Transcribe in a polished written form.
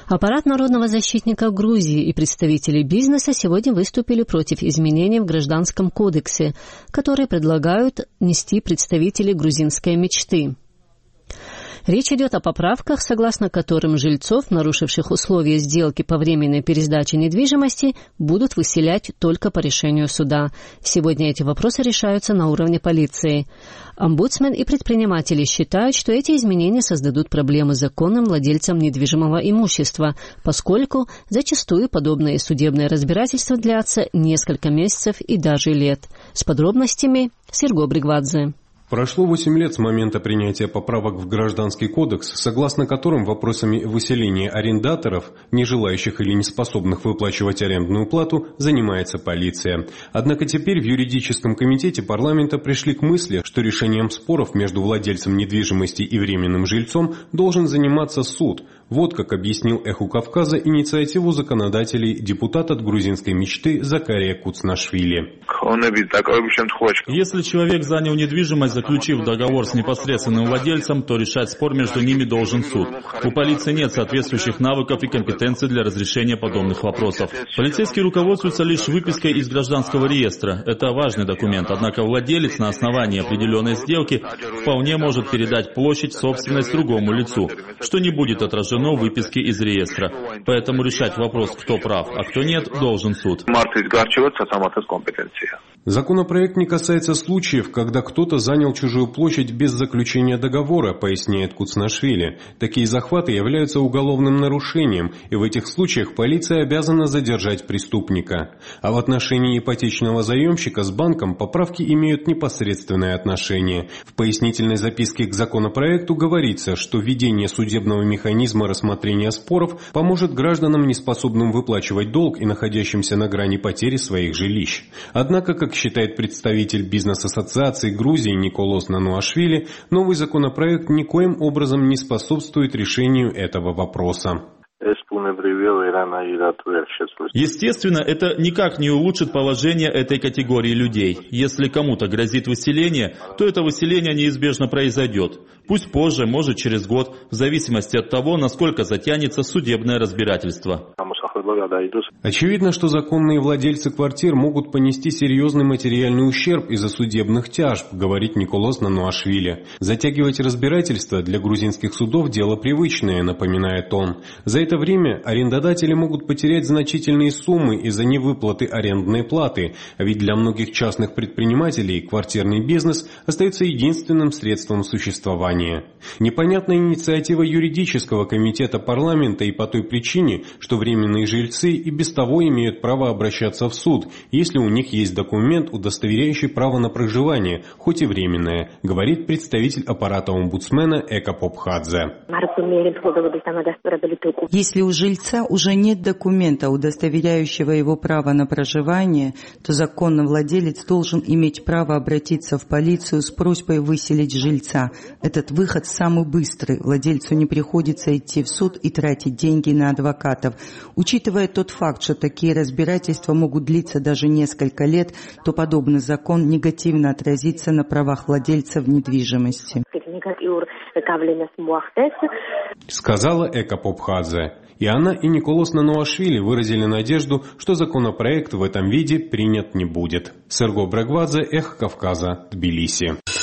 Аппарат народного защитника Грузии и представители бизнеса сегодня выступили против изменений в Гражданском кодексе, которые предлагают внести представители грузинской мечты. Речь идет о поправках, согласно которым жильцов, нарушивших условия сделки по временной пересдаче недвижимости, будут выселять только по решению суда. Сегодня эти вопросы решаются на уровне полиции. Омбудсмен и предприниматели считают, что эти изменения создадут проблемы законным владельцам недвижимого имущества, поскольку зачастую подобные судебные разбирательства длятся несколько месяцев и даже лет. С подробностями Серго Бригвадзе. Прошло 8 лет с момента принятия поправок в Гражданский кодекс, согласно которым вопросами выселения арендаторов, не желающих или не способных выплачивать арендную плату, занимается полиция. Однако теперь в юридическом комитете парламента пришли к мысли, что решением споров между владельцем недвижимости и временным жильцом должен заниматься суд. Вот как объяснил «Эху Кавказа» инициативу законодателей депутат от грузинской мечты Закария Куцнашвили. Если человек занял недвижимость, заключив договор с непосредственным владельцем, то решать спор между ними должен суд. У полиции нет соответствующих навыков и компетенций для разрешения подобных вопросов. Полицейские руководствуются лишь выпиской из гражданского реестра. Это важный документ, однако владелец на основании определенной сделки вполне может передать площадь в собственность другому лицу, что не будет отражено в выписке из реестра. Поэтому решать вопрос, кто прав, а кто нет, должен суд. Законопроект не касается случаев, когда кто-то занял чужую площадь без заключения договора, поясняет Куцнашвили. Такие захваты являются уголовным нарушением, и в этих случаях полиция обязана задержать преступника. А в отношении ипотечного заемщика с банком поправки имеют непосредственное отношение. В пояснительной записке к законопроекту говорится, что введение судебного механизма рассмотрения споров поможет гражданам, неспособным выплачивать долг и находящимся на грани потери своих жилищ. Однако, как считает представитель бизнес-ассоциации Грузии Николос Нануашвили, новый законопроект никоим образом не способствует решению этого вопроса. Естественно, это никак не улучшит положение этой категории людей. Если кому-то грозит выселение, то это выселение неизбежно произойдет. Пусть позже, может через год, в зависимости от того, насколько затянется судебное разбирательство. Очевидно, что законные владельцы квартир могут понести серьезный материальный ущерб из-за судебных тяжб, говорит Николос Нануашвили. Затягивать разбирательство для грузинских судов дело привычное, напоминает он. За это время арендодатели могут потерять значительные суммы из-за невыплаты арендной платы, а ведь для многих частных предпринимателей квартирный бизнес остается единственным средством существования. Непонятна инициатива юридического комитета парламента и по той причине, что временные жильцы и без того имеют право обращаться в суд, если у них есть документ, удостоверяющий право на проживание, хоть и временное, говорит представитель аппарата омбудсмена Эка Попхадзе. Если у жильца уже нет документа, удостоверяющего его право на проживание, то законный владелец должен иметь право обратиться в полицию с просьбой выселить жильца. Этот выход самый быстрый. Владельцу не приходится идти в суд и тратить деньги на адвокатов. Учитывая тот факт, что такие разбирательства могут длиться даже несколько лет, то подобный закон негативно отразится на правах владельцев недвижимости. Сказала Эка Попхадзе. И она, и Николос Нануашвили выразили надежду, что законопроект в этом виде принят не будет. Серго Брагвадзе, Эхо Кавказа, Тбилиси.